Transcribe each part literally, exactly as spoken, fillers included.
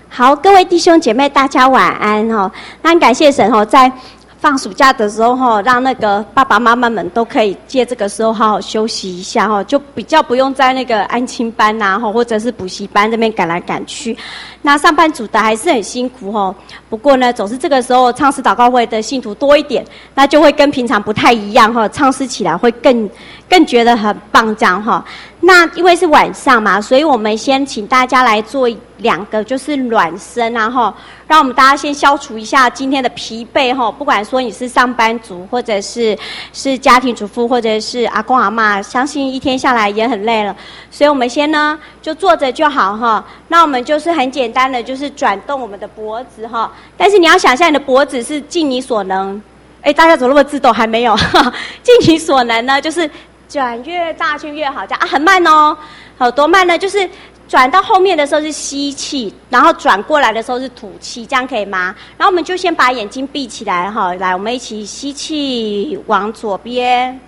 好，各位弟兄姐妹，大家晚安哈。那很感谢神哈，在放暑假的时候哈，让那个爸爸妈妈们都可以借这个时候好好休息一下哈，就比较不用在那个安亲班呐哈，或者是补习班这边赶来赶去。那上班族的还是很辛苦哈。不过呢，总是这个时候唱诗祷告会的信徒多一点，那就会跟平常不太一样哈，唱诗起来会更更觉得很棒这样哈。那因为是晚上嘛，所以我们先请大家来做两个就是暖身啊哈，让我们大家先消除一下今天的疲惫哈。不管说你是上班族，或者是是家庭主妇，或者是阿公阿嬷，相信一天下来也很累了，所以我们先呢就坐着就好哈。那我们就是很简单的就是转动我们的脖子哈，但是你要想象你的脖子是尽你所能，哎，大家怎么那么自动？还没有，尽你所能呢，就是转越大圈越好，这样啊，很慢哦，好多慢呢？就是转到后面的时候是吸气，然后转过来的时候是吐气，这样可以吗？然后我们就先把眼睛闭起来哈，来，我们一起吸气往左边，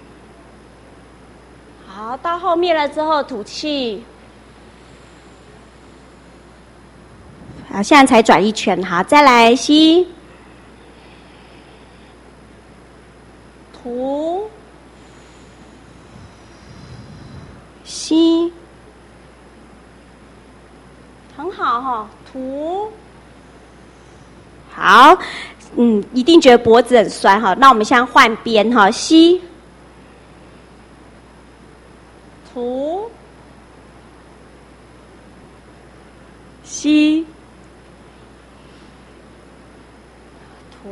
好，到后面了之后吐气，好，现在才转一圈，好，再来吸，吐。吸，很好哈，吐，好，嗯，一定觉得脖子很酸哈。那我们现在换边哈，吸，吐，吸，吐，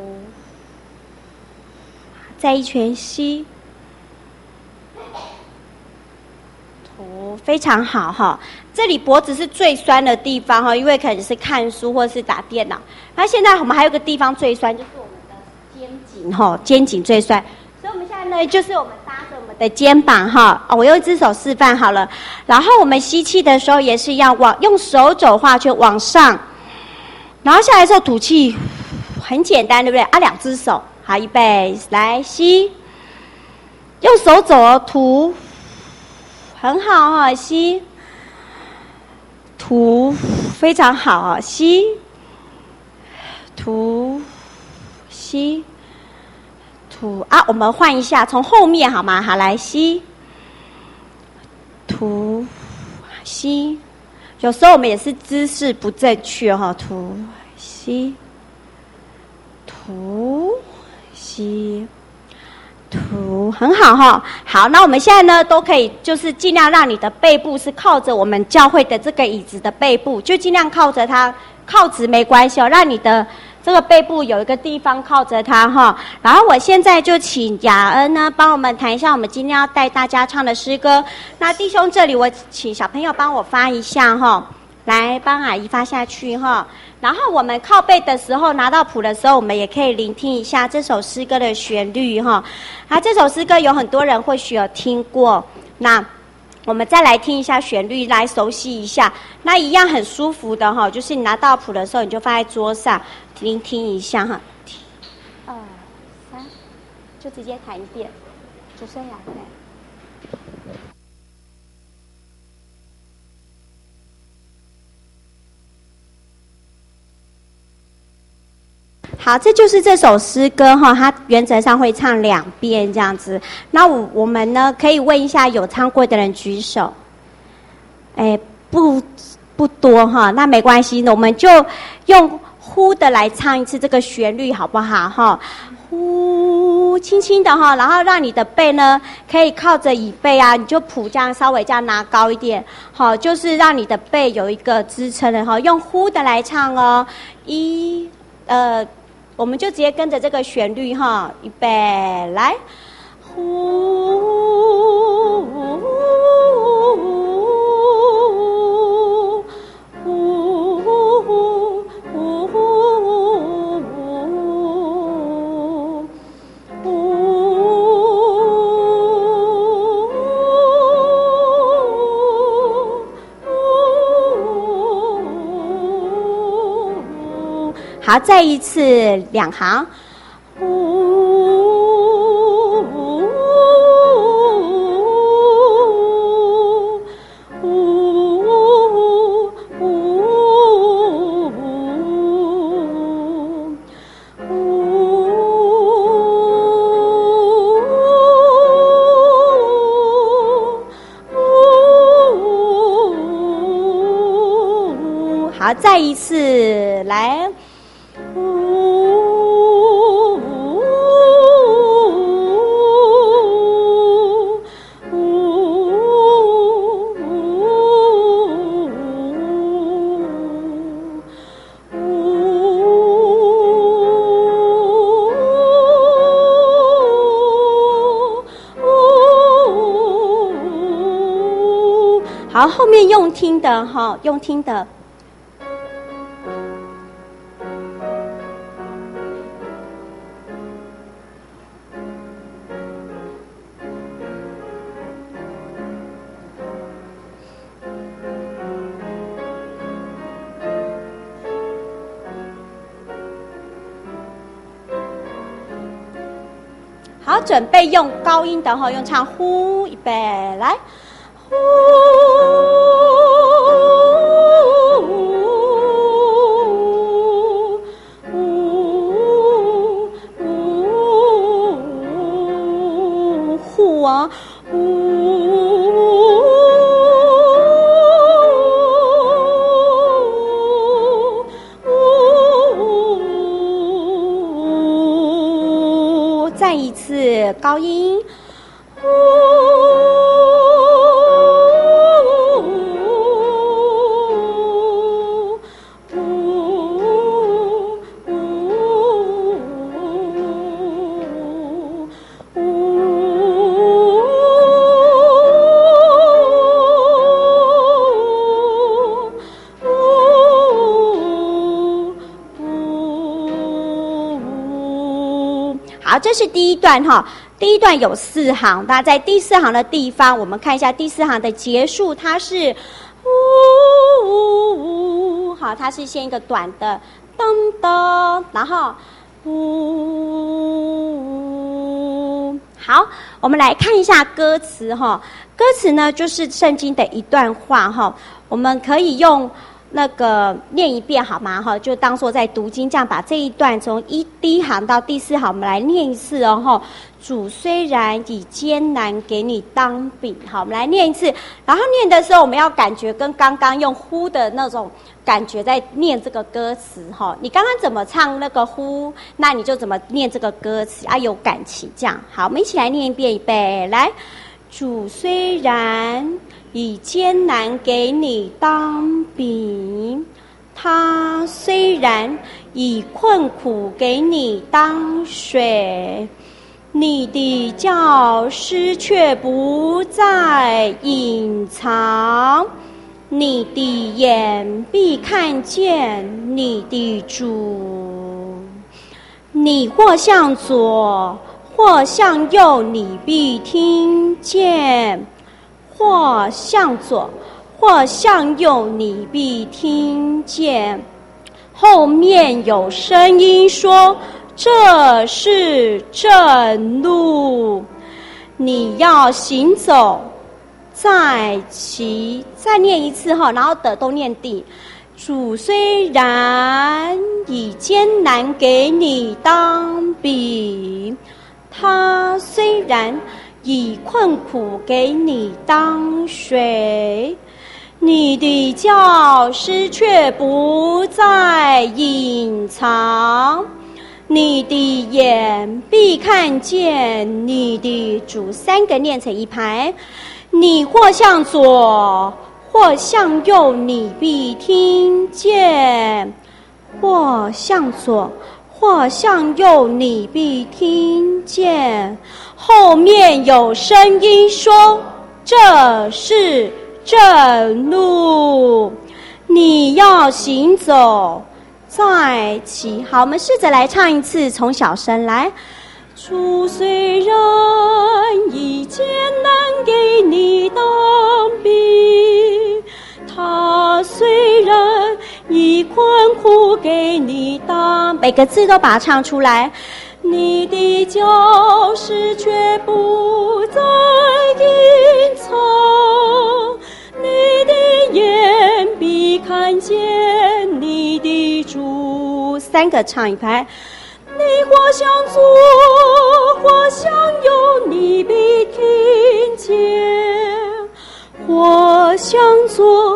再一圈吸。非常好哈，这里脖子是最酸的地方哈，因为可能是看书或是打电脑。那现在我们还有个地方最酸，就是我们的肩颈哈，肩颈最酸。所以我们现在呢，就是我们搭着我们的肩膀哈，哦，我用一只手示范好了。然后我们吸气的时候也是要往用手肘画圈往上，然后下来之后吐气，很简单对不对？啊，两只手，好，预备，来吸，用手肘哦吐。很好哈，吸，吐，非常好啊，吸，吐，吸，吐啊，我们换一下，从后面好吗？好，来吸，吐，吸，有时候我们也是姿势不正确哈，吐，吸，吐，吸。吐，很好哈，好，那我们现在呢都可以，就是尽量让你的背部是靠着我们教会的这个椅子的背部，就尽量靠着它，靠直没关系哦，让你的这个背部有一个地方靠着它哈。然后我现在就请雅恩呢帮我们谈一下我们今天要带大家唱的诗歌。那弟兄这里我请小朋友帮我发一下哈，来帮阿姨发下去哈。然后我们靠背的时候，拿到谱的时候，我们也可以聆听一下这首诗歌的旋律哈。啊，这首诗歌有很多人或许有听过，那我们再来听一下旋律，来熟悉一下。那一样很舒服的哈，就是你拿到谱的时候，你就放在桌上聆听一下哈。一、二、三，就直接弹一遍，就这样。好，这就是这首诗歌哈，它原则上会唱两遍这样子。那我我们呢，可以问一下有唱过的人举手。哎，不不多哈，那没关系，我们就用呼的来唱一次这个旋律好不好哈？呼，轻轻的哈，然后让你的背呢可以靠着椅背啊，你就谱这样稍微这样拿高一点，好，就是让你的背有一个支撑的哈。用呼的来唱哦，一呃。我们就直接跟着这个旋律哈，预备来，呼，呼，呼，呼，好，再一次两行。 好，再一次来，呜。好，后面用听的哈，用听的。好，准备用高音的哈，用唱呼，预备来。呼，呼啊，呼，再一次高音，呼。好，这是第一段哈。第一段有四行，那在第四行的地方，我们看一下第四行的结束，它是呜呜呜，好，它是先一个短的噔噔，然后呜。好，我们来看一下歌词哈。歌词呢，就是圣经的一段话哈，我们可以用。那个念一遍好吗？哈，就当作在读经，这样把这一段从一第一行到第四行，我们来念一次哦。哈，主虽然以艰难给你当饼，好，我们来念一次。然后念的时候，我们要感觉跟刚刚用呼的那种感觉在念这个歌词哈。你刚刚怎么唱那个呼，那你就怎么念这个歌词啊，有感情这样。好，我们一起来念一遍，预备来。主虽然以艰难给你当饼，他虽然以困苦给你当水，你的教师却不再隐藏，你的眼必看见你的主，你或向左或向右，你必听见。或向左，或向右，你必听见。后面有声音说：“这是正路，你要行走在其。”再念一次哈，然后的都念地。主虽然以艰难给你当饼，他虽然以困苦给你当水，你的教师却不再隐藏，你的眼必看见你的主。三个念成一排，你或向左或向右，你必听见。或向左或向右，你必听见。后面有声音说：“这是正路，你要行走在其。”好，我们试着来唱一次，从小声来。主虽然以艰难给你当饼，他虽然以困苦给你当，每个字都把它唱出来。你的教师却不再隐藏，你的眼必看见你的主。三个唱一排。你或向左或向右，你必听见。或向左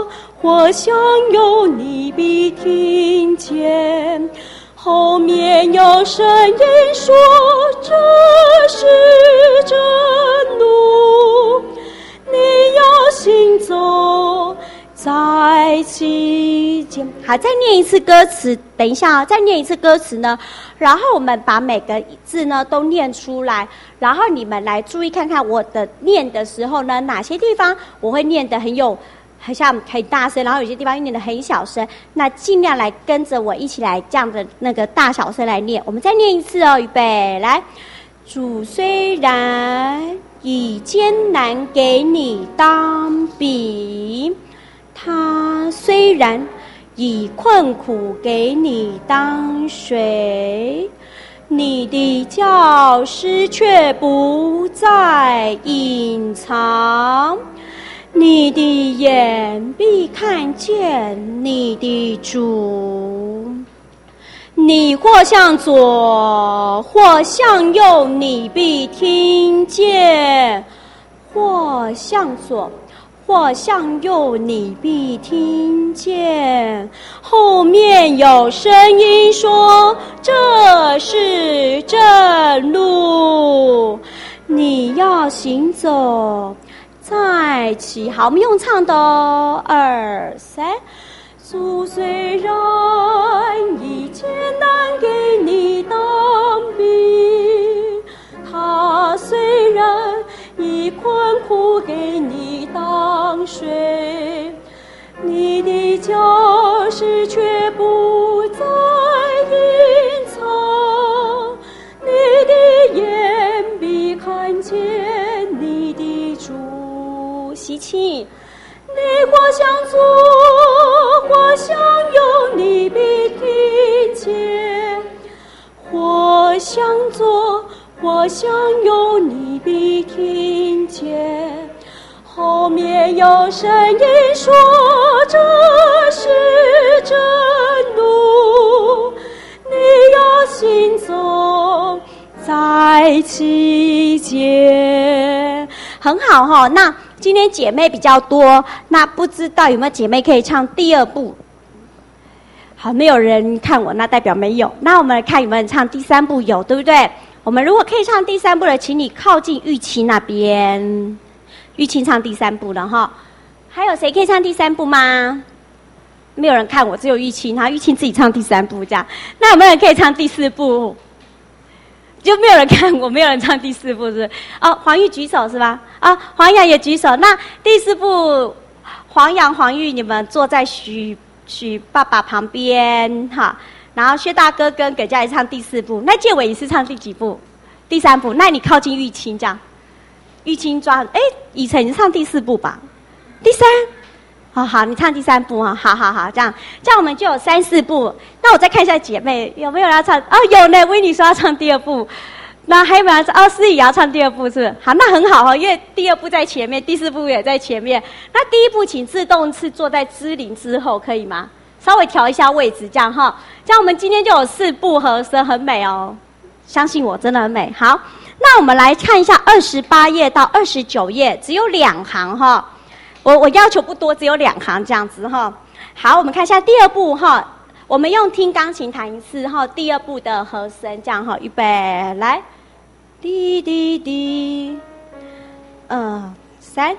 或相拥你必听见。后面有声音说，这是真路，你要行走在其间。好，再念一次歌词，等一下啊，再念一次歌词呢，然后我们把每个字呢都念出来，然后你们来注意看看我的念的时候呢，哪些地方我会念得很有很像很大声，然后有些地方念得很小声，那尽量来跟着我一起来这样的那个大小声来念。我们再念一次哦，预备，来。主虽然以艰难给你当饼，他虽然以困苦给你当水，你的教师却不再隐藏，你的眼必看见你的主。你或向左或向右，你必听见；或向左或向右，你必听见。后面有声音说，这是正路，你要行走在其。好，我们用唱的哦，二三。主虽然以艰难给你当饼，他虽然以困苦给你当水，你的教师却不再隐藏，你的眼必看见你的主。吸气。你或向左或向右，你必听见；或向左或向右，你必听见。后面有声音说，这是正路，你要行走在其间。很好哈，那今天姐妹比较多，那不知道有没有姐妹可以唱第二部？好，没有人看我，那代表没有。那我们来看有没有人唱第三部，有对不对？我们如果可以唱第三部的，请你靠近玉清那边。玉清唱第三部了哈。还有谁可以唱第三部吗？没有人看我，只有玉清，然后玉清自己唱第三部这样。那有没有人可以唱第四部？就没有人看我，没有人唱第四部是不是？哦，黄玉举手是吧？啊、哦，黄洋也举手。那第四部，黄洋、黄玉，你们坐在许许爸爸旁边哈。然后薛大哥跟葛佳怡唱第四部，那建伟也是唱第几部？第三部。那你靠近玉清这样，玉清抓。哎，以晨你是唱第四部吧？第三。好好，你唱第三部啊，好好好，这样这样我们就有三四部。那我再看一下姐妹有没有人要唱？哦，有呢，维尼说要唱第二部。那还有没有人唱？哦，思怡也要唱第二部是不是？好，那很好哈，因为第二部在前面，第四部也在前面。那第一部请自动是坐在芝玲之后，可以吗？稍微调一下位置，这样哈，这样我们今天就有四部和声，很美哦。相信我，真的很美。好，那我们来看一下二十八页到二十九页，只有两行哈。我我要求不多，只有两行这样子哈。好，我们看一下第二部哈，我们用听钢琴弹一次哈。第二部的和声这样哈，预备来，滴滴滴，二三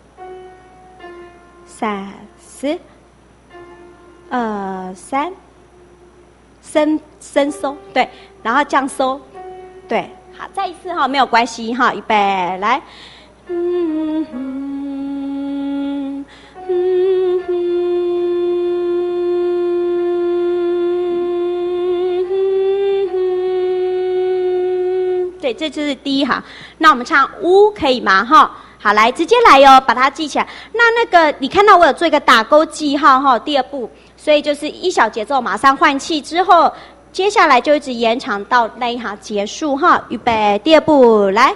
三四，二三，升升收对，然后降收对，好，再一次哈，没有关系哈，预备来，嗯嗯。嗯嗯，对，这就是第一行。那我们唱呜可以吗？哈，好，来直接来哟，把它记起来。那那个你看到我有做一个打勾记号哈，第二步，所以就是一小节奏马上换气之后，接下来就一直延长到那一行结束哈。预备，第二步来，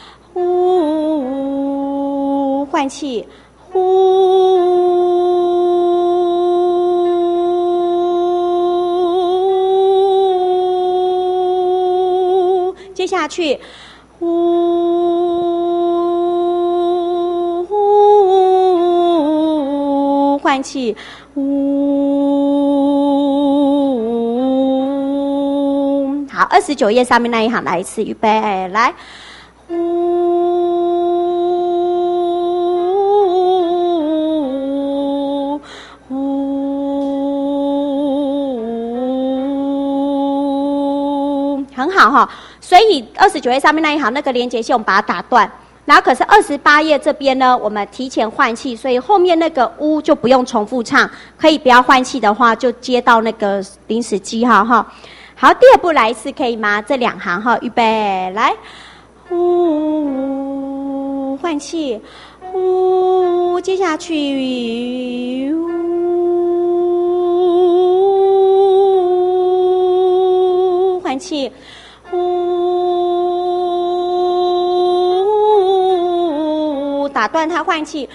呜，换气。呼，接下去，呼呼，换换气，呜。好，二十九页上面那一行来一次，预备，来，呜呜，很好哈。所以二十九页上面那一行那个连结线，我们把它打断。然后可是二十八页这边呢，我们提前换气，所以后面那个呜就不用重复唱，可以不要换气的话，就接到那个临时记号哈。好，第二步来一次可以吗？这两行哈，预备，来，呜，换气，呜，接下去，呜，换气，呜，打断它换气，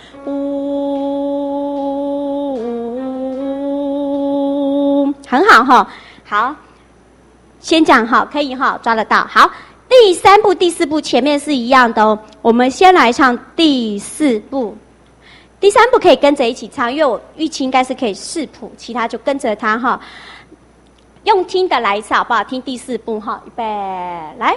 呜，很好哈，好。先讲好，可以哈，抓得到。好，第三步、第四步前面是一样的哦。我们先来唱第四步，第三步可以跟着一起唱，因为我预期应该是可以视谱，其他就跟着他哈。用听的来一次好不好？听第四步哈，预备，来。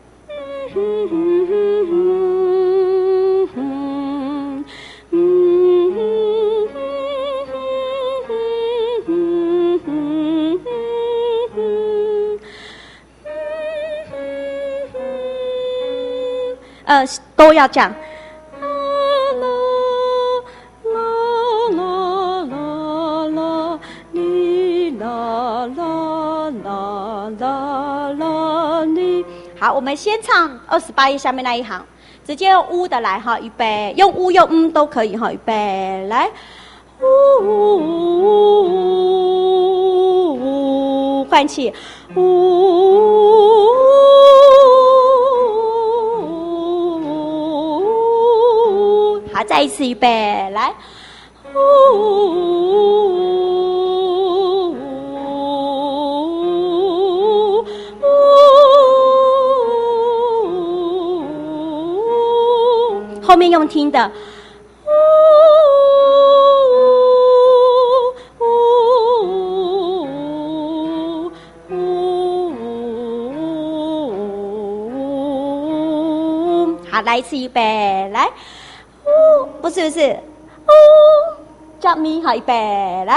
呃，都要讲。好，我们先唱二十八页下面那一行，直接用呜的来哈，预备，用呜用嗯都可以哈，预备，来，呜，换气，呜。好，再一次预备，来，呜，后面用听的，好，来一次预备，来。呜，不是不是，呜，叫咪好，预备，来，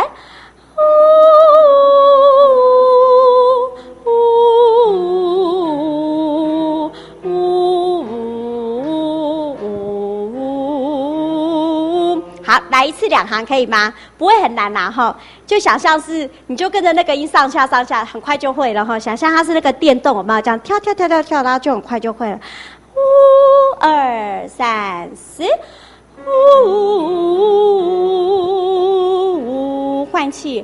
呜，呜，呜，呜，好，来一次两行可以吗？不会很难啦哈，就想象是，你就跟着那个音上下上下，很快就会了哈。想象它是那个电动，有没有这样跳跳跳跳跳，然后就很快就会了。呜，二三四。呜，换气，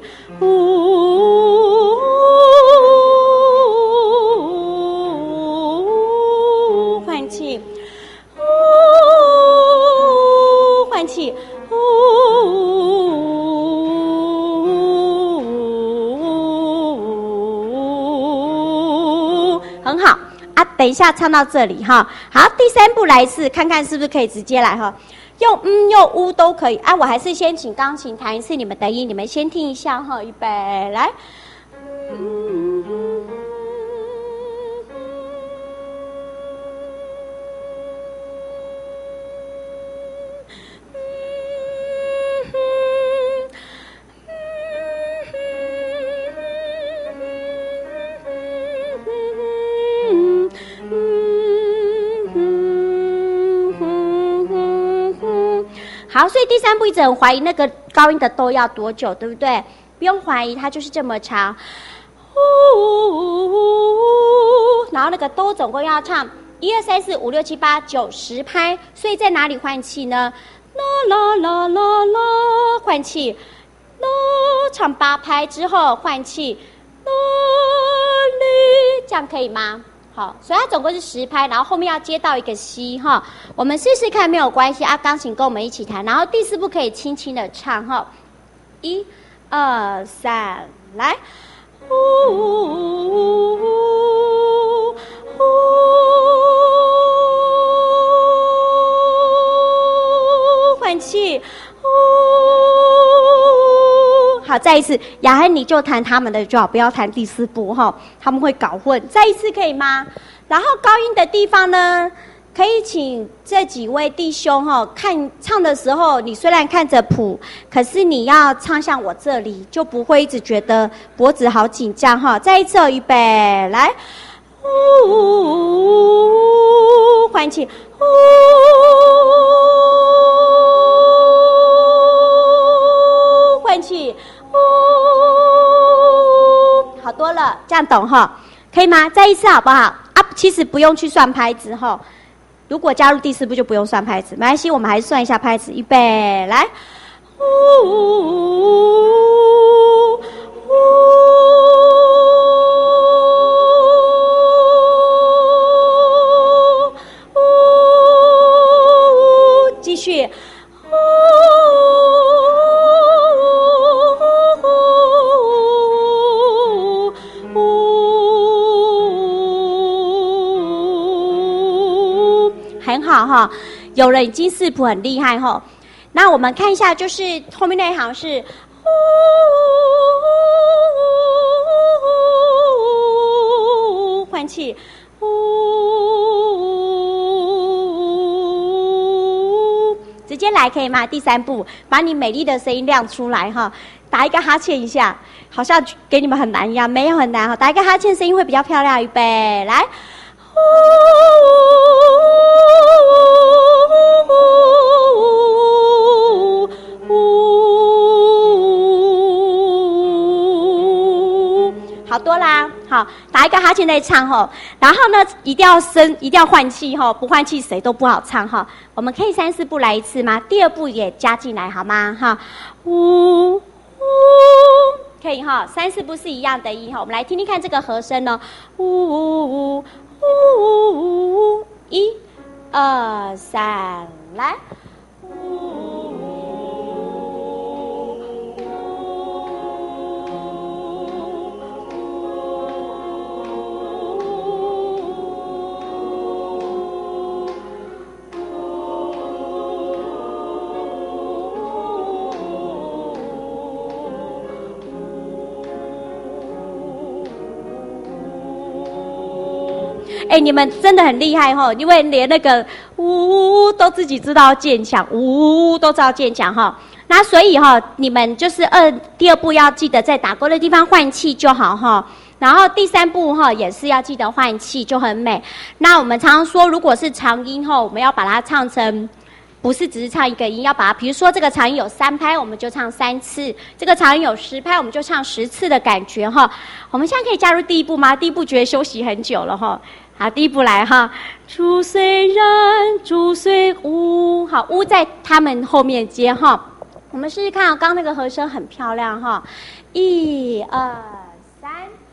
呜，换气，呜，换气，呜，很好啊！等一下唱到这里哈，好，第三步来一次，看看是不是可以直接来哈。用嗯用呜都可以啊，我还是先请钢琴弹一次你们的音，你们先听一下哈，预备来。嗯好，所以第三步一直很怀疑那个高音的都要多久，对不对？不用怀疑，它就是这么长。呜，然后那个都总共要唱一二三四五六七八九十拍，所以在哪里换气呢？啦啦啦啦啦，换气。啦，唱八拍之后换气。啦哩，这样可以吗？好，所以它总共是十拍，然后后面要接到一个西哈，我们试试看没有关系啊，钢琴跟我们一起弹，然后第四步可以轻轻的唱哈，一、二、三，来，呜呜呜，换气，呜。 好，再一次，雅涵你就弹他们的就好，不要弹第四部哈，他们会搞混。再一次可以吗？然后高音的地方呢，可以请这几位弟兄哈，看唱的时候，你虽然看着谱，可是你要唱向我这里，就不会一直觉得脖子好紧张哈。再一次哦，预备，来，呜，换气，呜。换气，呜，好多了，这样懂哈？可以吗？再一次好不好？啊，其实不用去算拍子哈。如果加入第四步就不用算拍子，没关系，我们还是算一下拍子。预备，来，呜呜，继续。很好哈，有人已经视谱很厉害哈。那我们看一下，就是后面那一行是呜，换气，呜，直接来可以吗？第三步，把你美丽的声音亮出来哈，打一个哈欠一下，好像给你们很难一样，没有很难哈，打一个哈欠声音会比较漂亮。预备，来。好多啦，好，打一个哈欠再唱吼，然后呢，一定要声，一定要换气吼，不换气谁都不好唱哈。我们可以三四步来一次吗？第二步也加进来好吗？哈，呜呜，可以哈，三四步是一样的音哈。我们来听听看这个和声呢，呜呜呜。呜，一、二、三，来。哎，你们真的很厉害哈，因为连那个呜都自己知道渐强，呜都知道渐强哈。那所以哈，你们就是二第二步要记得在打勾的地方换气就好哈。然后第三步哈也是要记得换气，就很美。那我们常常说，如果是长音哈，我们要把它唱成。不是只是唱一个音，要把它，比如说这个长音有三拍，我们就唱三次；这个长音有十拍，我们就唱十次的感觉哈。我们现在可以加入第一步吗？第一步觉得休息很久了哈。好，第一步来哈。主虽然，主虽无，好，无在他们后面接哈。我们试试看，刚刚那个和声很漂亮哈。一二三。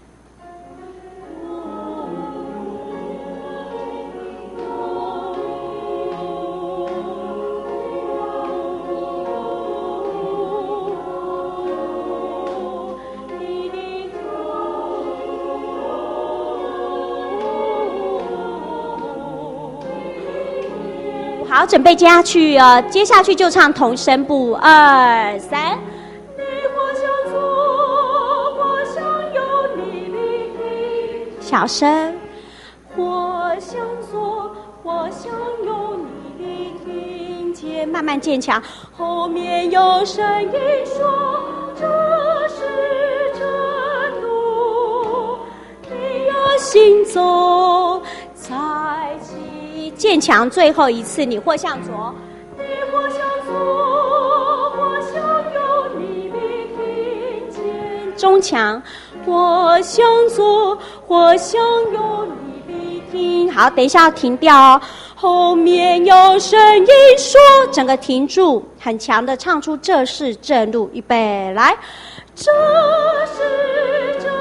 好，准备接下去哦，接下去就唱同声部，二三。你我相左，我相右，你聆听。小声。我相左，我相右，你聆听。接，慢慢渐强。后面有声音说，这是真路，你要行走在其。渐强，最后一次，你或向左，你或向左，我向右，你聆听见。中强，我向左，我向右，你聆听。好，等一下要停掉哦。后面有声音说，整个停住，很强的唱出这是正路。预备，来，这是正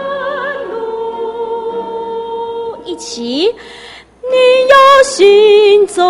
路，一起。你要行走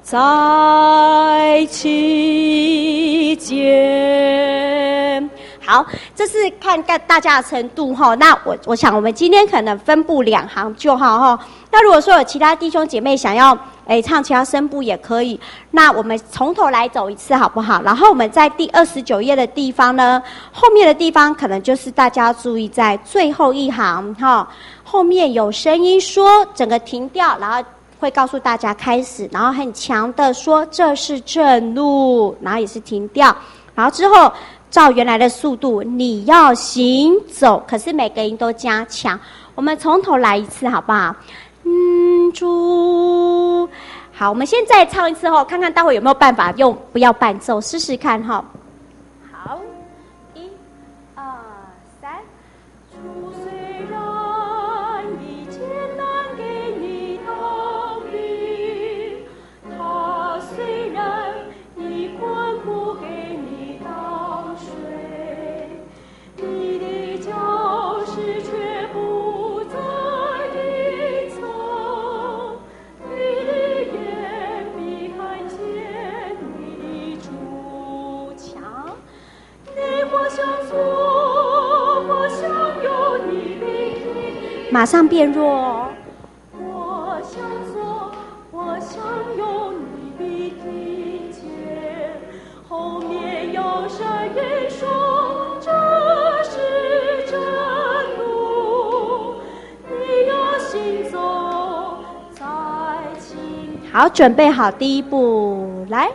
在其间。好， 好，这是看大家的程度哈。那我我想我们今天可能分布两行就好哈。那如果说有其他弟兄姐妹想要诶唱其他声部也可以，那我们从头来走一次好不好？然后我们在第二十九页的地方呢，后面的地方可能就是大家要注意在最后一行哈，后面有声音说整个停掉，然后会告诉大家开始，然后很强的说这是正路，然后也是停掉，然后之后照原来的速度你要行走，可是每个音都加强。我们从头来一次好不好？嗯，主，好，我们现在唱一次后，看看待会有没有办法用不要伴奏试试看哈。好，一、二、三。主虽然以艰难给你当兵，他虽然以困苦给你当水，你的教室却不在地层，你的眼必看见你的主强，你或向左，或向右，你必听。马上变弱。我向左，我向右，你必听见。后面有声音说这是正路，你要行走在其。好，准备好第一步，来。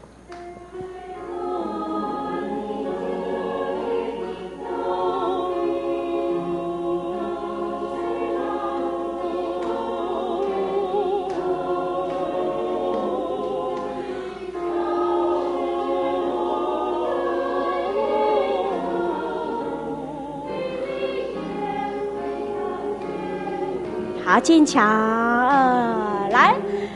好，坚强，呃，来。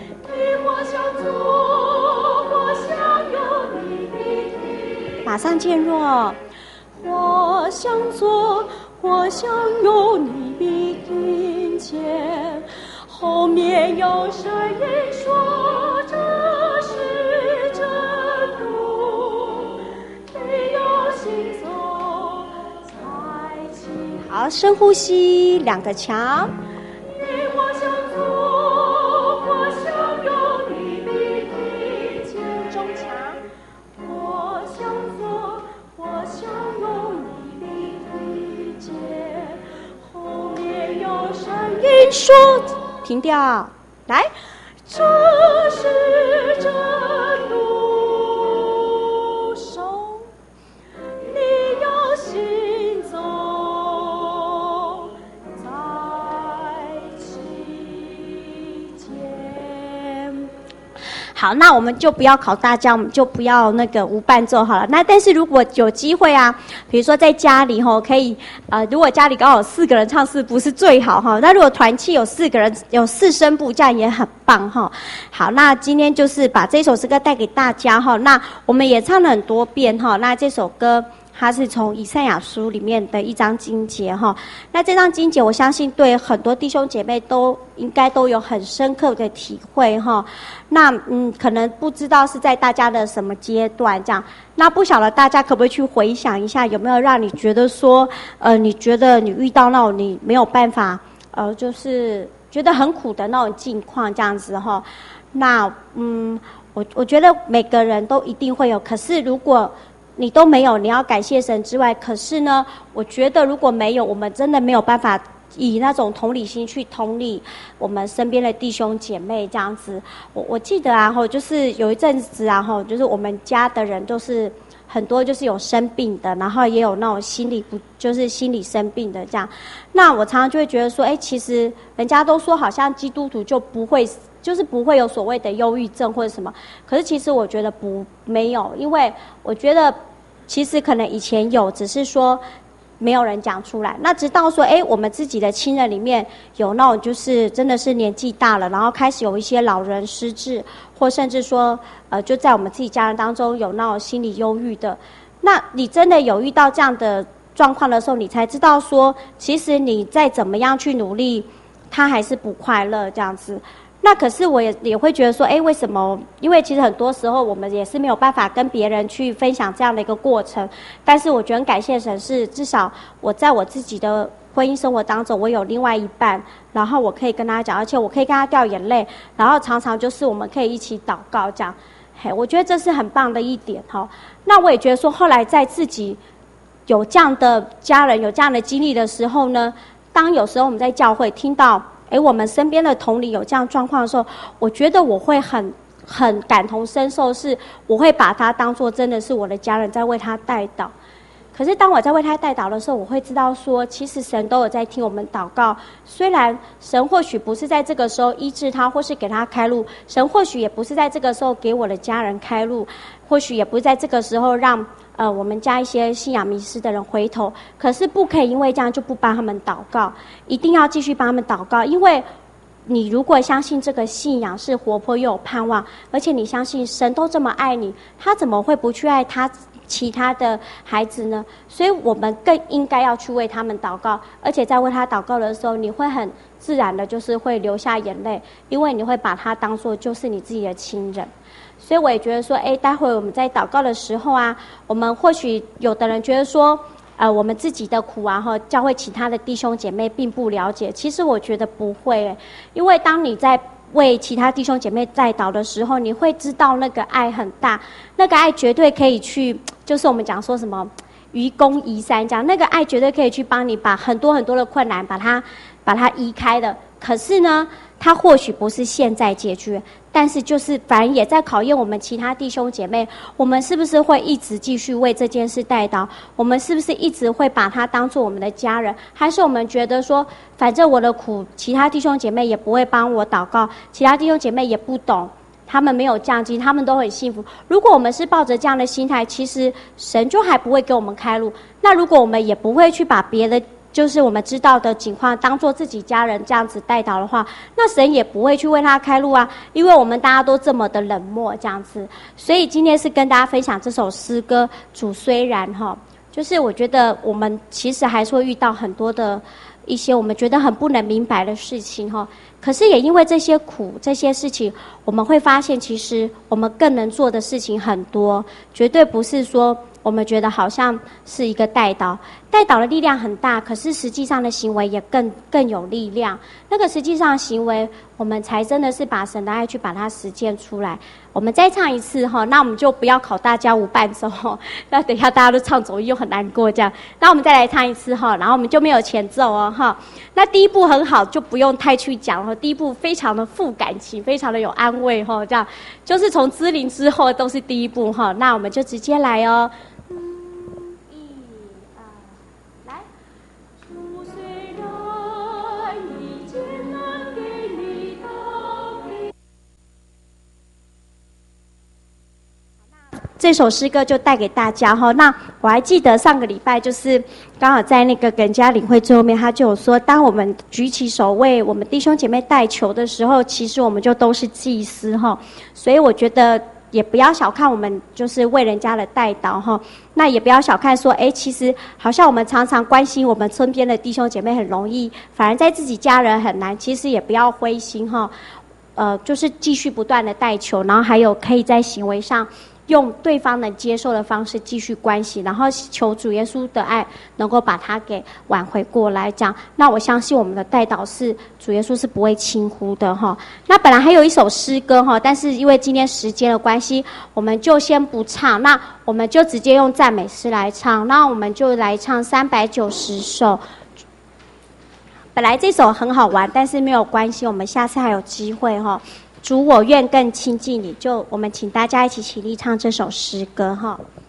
马上渐弱。或向左，或向右，你必听见。后面有声音说这是正路，你要行走才行。好，深呼吸，两个强。说停掉，来，这是正路，手，你要行走在其间。好，那我们就不要考大家，我们就不要那个无伴奏好了。那但是如果有机会啊，比如说在家里吼，可以呃，如果家里刚好有四个人唱四部是最好哈。那如果团契有四个人有四声部，这样也很棒哈。好，那今天就是把这首诗歌带给大家哈。那我们也唱了很多遍哈。那这首歌它是从以赛亚书里面的一章经节哈。那这章经节，我相信对很多弟兄姐妹都应该都有很深刻的体会哈。那嗯，可能不知道是在大家的什么阶段这样。那不晓得大家可不可以去回想一下，有没有让你觉得说，呃，你觉得你遇到那种你没有办法，呃，就是觉得很苦的那种境况这样子哈。那嗯，我我觉得每个人都一定会有，可是如果你都没有，你要感谢神之外，可是呢，我觉得如果没有，我们真的没有办法以那种同理心去同理我们身边的弟兄姐妹这样子。我我记得啊，吼，就是有一阵子啊，吼，就是我们家的人都是很多就是有生病的，然后也有那种心理不就是心理生病的这样。那我常常就会觉得说，哎，其实人家都说好像基督徒就不会。就是不会有所谓的忧郁症或者什么，可是其实我觉得不没有，因为我觉得其实可能以前有，只是说没有人讲出来。那直到说，哎，我们自己的亲人里面有那种就是真的是年纪大了，然后开始有一些老人失智，或甚至说，呃，就在我们自己家人当中有那种心理忧郁的。那你真的有遇到这样的状况的时候，你才知道说，其实你再怎么样去努力，他还是不快乐这样子。 那可是我也也会觉得说，哎，为什么？因为其实很多时候我们也是没有办法跟别人去分享这样的一个过程。但是我觉得很感谢神是，至少我在我自己的婚姻生活当中，我有另外一半，然后我可以跟他讲，而且我可以跟他掉眼泪，然后常常就是我们可以一起祷告这样。嘿，我觉得这是很棒的一点哈。那我也觉得说，后来在自己有这样的家人有这样的经历的时候呢，当有时候我们在教会听到，哎，我们身边的同龄有这样状况的时候，我觉得我会很很感同身受，是我会把他当作真的是我的家人，在为他代祷。可是当我在为他代祷的时候，我会知道说，其实神都有在听我们祷告。虽然神或许不是在这个时候医治他，或是给他开路，神或许也不是在这个时候给我的家人开路，或许也不是在这个时候让呃我们家一些信仰迷失的人回头。可是不可以因为这样就不帮他们祷告，一定要继续帮他们祷告。因为你如果相信这个信仰是活泼又有盼望，而且你相信神都这么爱你，他怎么会不去爱他其他的孩子呢？所以我们更应该要去为他们祷告，而且在为他祷告的时候，你会很自然的就是会流下眼泪，因为你会把他当作就是你自己的亲人。所以我也觉得说，哎，待会我们在祷告的时候啊，我们或许有的人觉得说，呃，我们自己的苦啊，和教会其他的弟兄姐妹并不了解。其实我觉得不会，因为当你在为其他弟兄姐妹代祷的时候，你会知道那个爱很大，那个爱绝对可以去，就是我们讲说什么愚公移山这样，那个爱绝对可以去帮你把很多很多的困难把它把它移开的。可是呢，它或许不是现在解决，但是就是反而也在考验我们其他弟兄姐妹，我们是不是会一直继续为这件事代祷？我们是不是一直会把它当作我们的家人？还是我们觉得说，反正我的苦，其他弟兄姐妹也不会帮我祷告，其他弟兄姐妹也不懂，他们没有降级，他们都很幸福。如果我们是抱着这样的心态，其实神就还不会给我们开路。那如果我们也不会去把别的就是我们知道的情况当作自己家人这样子代祷的话，那神也不会去为他开路啊，因为我们大家都这么的冷漠这样子。所以今天是跟大家分享这首诗歌，主虽然哈，就是我觉得我们其实还是会遇到很多的一些我们觉得很不能明白的事情哈，可是也因为这些苦这些事情，我们会发现其实我们更能做的事情很多，绝对不是说我们觉得好像是一个代祷，代祷的力量很大，可是实际上的行为也更更有力量。那个实际上的行为，我们才真的是把神的爱去把它实践出来。我们再唱一次哈，那我们就不要考大家无伴奏哈，那等一下大家都唱走音又很难过这样。那我们再来唱一次哈，然后我们就没有前奏哦哈。那第一步很好，就不用太去讲了，第一步非常的富感情，非常的有安慰哈，这样就是从知灵之后都是第一步哈。那我们就直接来哦。这首诗歌就带给大家哈。那我还记得上个礼拜就是刚好在那个耿家领会最后面，他就有说，当我们举起手为我们弟兄姐妹代求的时候，其实我们就都是祭司哈。所以我觉得也不要小看我们就是为人家的代祷哈。那也不要小看说，哎，其实好像我们常常关心我们身边的弟兄姐妹很容易，反而在自己家人很难。其实也不要灰心哈，呃，就是继续不断的代求，然后还有可以在行为上用对方能接受的方式继续关系，然后求主耶稣的爱能够把他给挽回过来这样。那我相信我们的代祷是主耶稣是不会轻忽的哈。那本来还有一首诗歌哈，但是因为今天时间的关系，我们就先不唱，那我们就直接用赞美诗来唱。那我们就来唱三百九十首。本来这首很好玩，但是没有关系，我们下次还有机会哈。主，我愿更亲近你，就我们请大家一起起立唱这首诗歌哈。